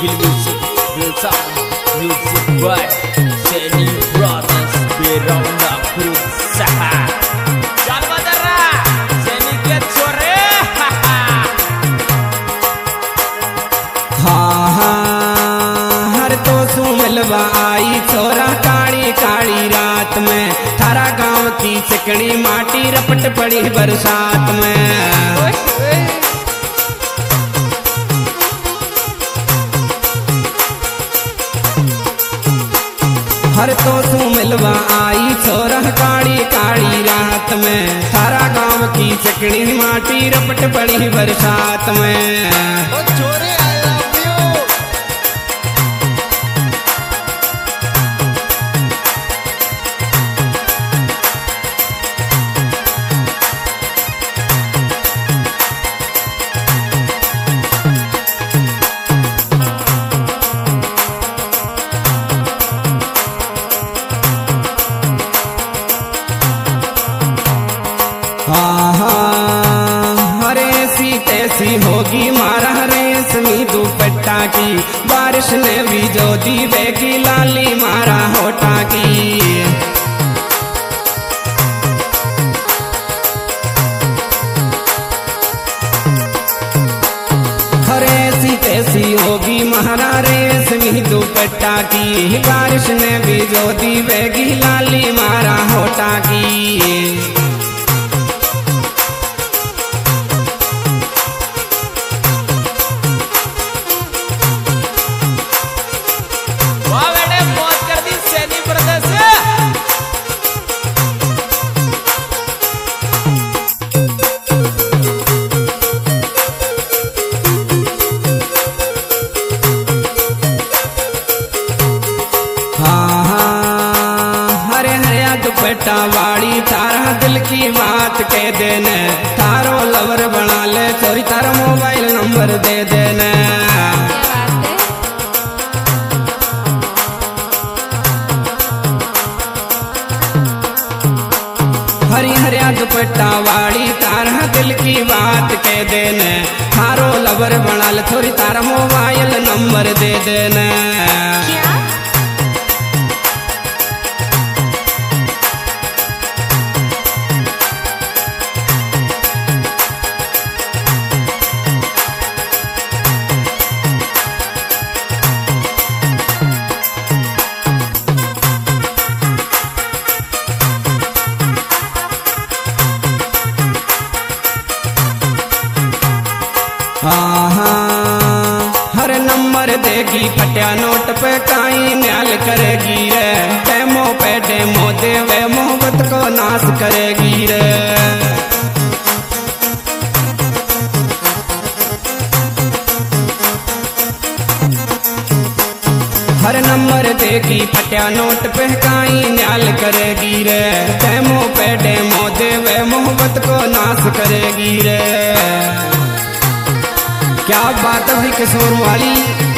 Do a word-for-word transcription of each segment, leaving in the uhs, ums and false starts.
Kill music, real sound, music by Seni Brothers, Beranda Berusaha. Jangan badara, Seni ke chore. हाँ हाँ हर तो सुमलवा आई छोरा काली काली रात में थारा गांव की चिकनी माटी रपट पड़ी बरसात में। हर तो सुमलवा आई छोरा काली काली रात में थारा गांव की चिकनी माटी रपट पड़ी बरसात में। हरे सी तैसी होगी मारा रेशमी दुपट्टा की बारिश ने भी जो दी बेगी लाली मारा होटा की। हरे सी तैसी होगी मारा रेशमी दुपट्टा की बारिश ने भी जो दी बेगी लाली मारा होटा की। दुपट्टा वाली तारा दिल की बात कह देने तारो लवर बना ले चोरी तारा मोबाइल नंबर दे देने। हरी हरिया दुपट्टा वाली तारा दिल की बात कह देने तारो लवर बना ले चोरी तारा मोबाइल नंबर दे देने। हर नंबर देगी फटिया नोट पे काई न्याल करेगी रे डेमो पे डेमो देवे मोहब्बत को नाश करेगी रे। हर नंबर देगी फटिया नोट पे काई न्याल करेगी रे डेमो पे डेमो देवे मोहब्बत को नाश करेगी रे। क्या बात है किशोर वाली,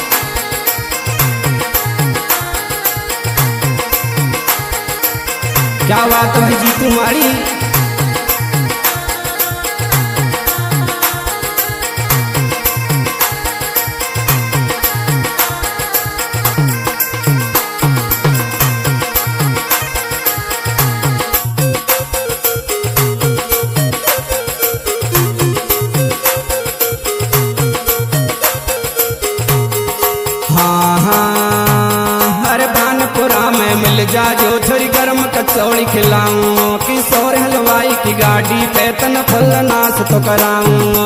क्या बात है जी तुम्हारी। मिल जा जो थोड़ी गर्म कचौड़ी खिलाऊं किशोर हलवाई की गाड़ी पे तन फल नाश तो कराऊं।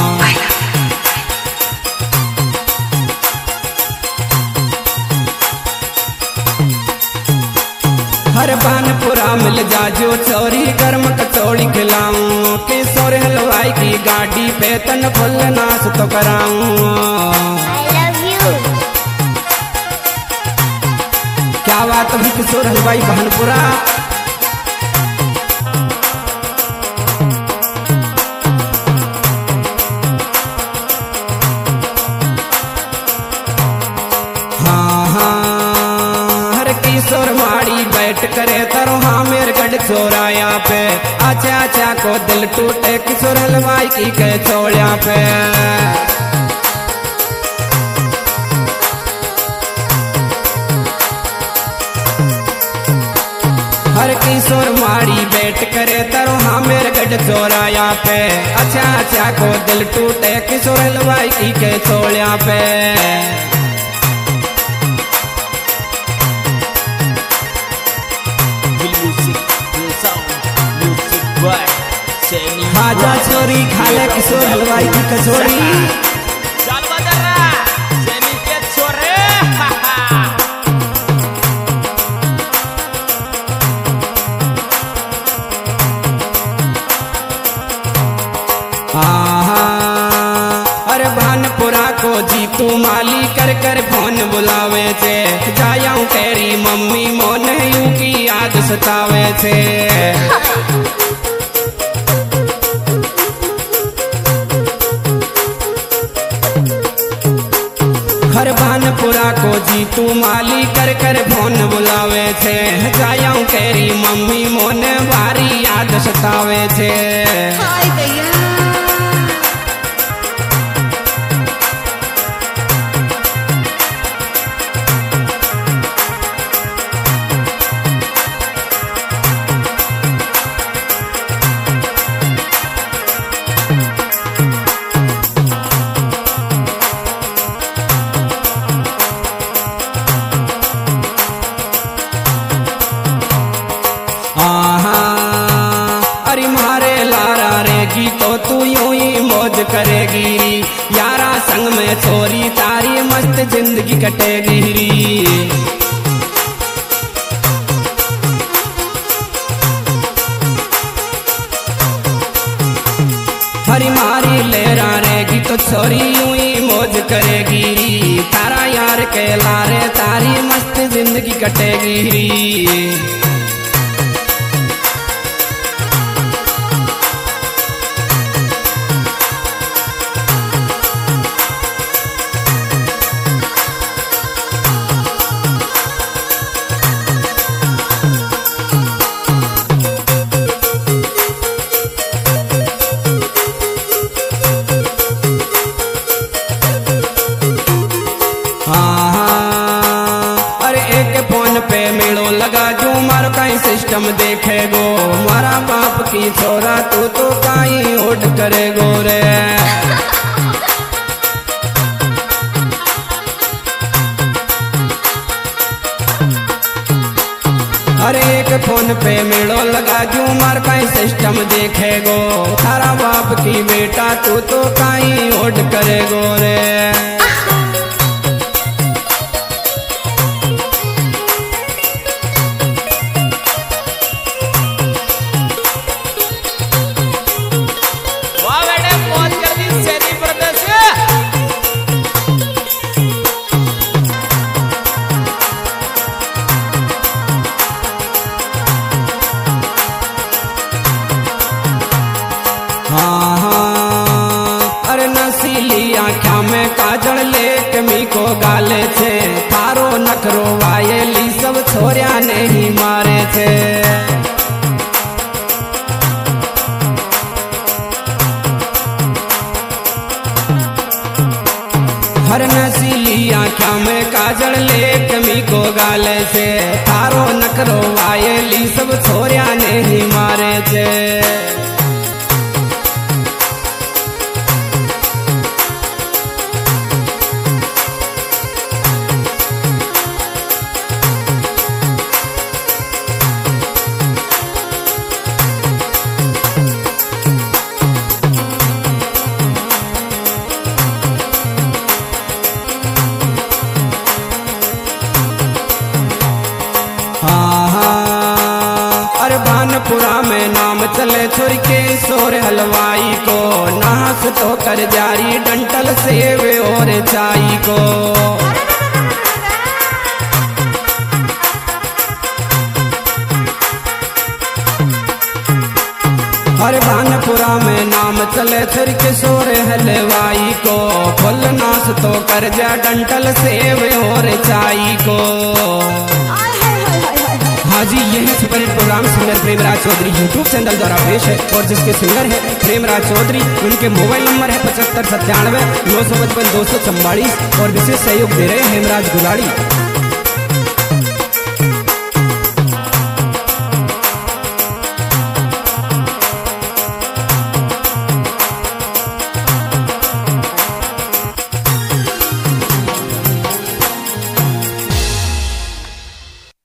हर बानपुरा मिल जा जो चोरी गर्म कचौड़ी खिलाऊं किशोर हलवाई की गाड़ी पे तन फल नाश तो कराऊं। क्या बात है किशोर हलवाई बहनपुरा। हाँ हाँ हर किशोर माड़ी बैठ करे तरो हाँ मेरे गढ़ चोराया पे आचा आचा को दिल टूटे किशोर हलवाई की के चोड़िया पे। वेट करे तरो हाँ मेरे गढ़ चौराया पे। अच्छा अच्छा को दिल टूटे किशोर हलवाई की के छोड़िया पे। खाजा चोरी खाले किशोर हलवाई की कचौड़ी। चल बदरा सैनी के छोरे। आहा अरे भानपुरा को जीतू माली कर कर फोन बुलावे छे। जायाऊं तेरी मम्मी मोने यू की याद सतावे छे। हर भानपुरा को जीतू माली कर कर फोन बुलावे छे। जायाऊं तेरी मम्मी मोने भारी याद सतावे छे। हाय भैया तो तू यूं ही मौज करेगी यारा संग में छोरी तारी मस्त जिंदगी कटेगी। हरी मारी लेरा रहेगी तो छोरी यूं ही मौज करेगी। तारा यार के लारे तारी मस्त जिंदगी कटेगी। पे मेड़ो लगा जो मारो काई सिस्टम देखेगो। मारा बाप की छोरा तू तो काई ओट करेगो रे। अरे एक फोन पे मेड़ो लगा जो मार काई सिस्टम देखेगो। थारा बाप की बेटा तू तो काई ओट करेगो रे। हाँ हाँ अरे नसीली आँखा में काजल लेक मी को गाले छे। थारो नखरो वायली सब छोरिया ने ही मारे छे। हर नसीली आँखा में काजल लेक मी को गाले छे। थारो नखरो वायली सब छोरिया ने ही मारे छे। अरे भानपुरा में नाम चले छोरी के सोर हलवाई को। नास तो कर जारी डंटल सेव और चाई को। हर भानपुरा में नाम चले छोरी के सोर हलवाई को। फुल नास तो कर जा डंटल सेव और चाई को। हाँ जी यही superhit programme singer Premraj Chaudhary YouTube channel द्वारा पेश है और जिसके सिंगर है प्रेमराज चौधरी। उनके मोबाइल नंबर है पचहत्तर सत्तानवे नौ सौ पचपन दो सौ चौवालीस और विशेष सहयोग दे रहे हैं हेमराज गुलाड़ी।